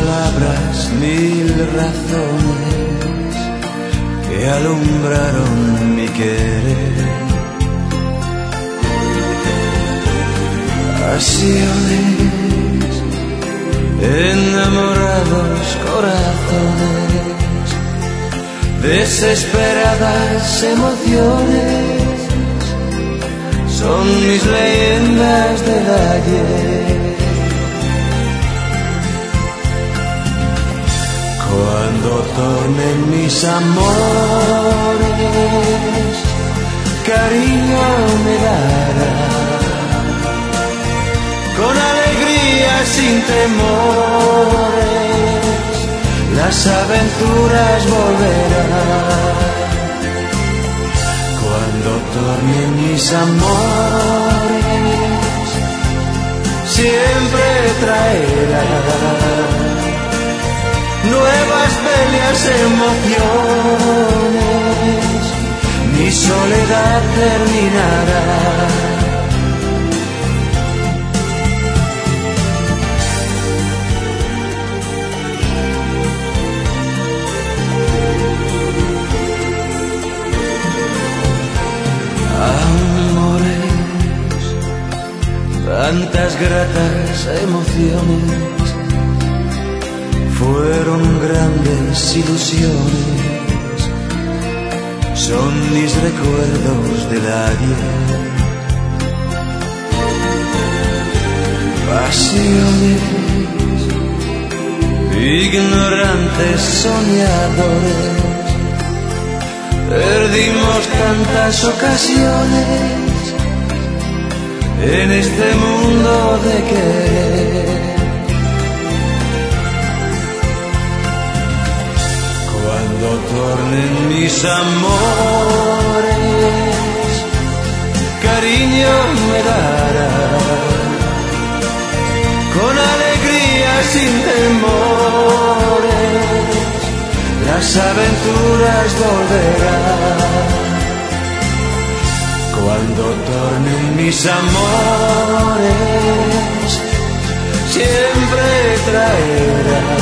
palabras, mil razones que alumbraron mi querer. Pasiones, enamorados corazones, desesperadas emociones, son mis leyendas del ayer. Cuando tornen mis amores, cariño me darás, con alegría sin temores, las aventuras volverán. Cuando tornen mis amores, siempre traerán nuevas bellas emociones, mi soledad terminará. Amores, tantas gratas emociones, fueron grandes ilusiones, son mis recuerdos del ayer. Pasiones, ignorantes soñadores, perdimos tantas ocasiones en este mundo de querer. Cuando tornen mis amores, cariño me darás, con alegría sin temores, las aventuras volverán. Cuando tornen mis amores, siempre traerás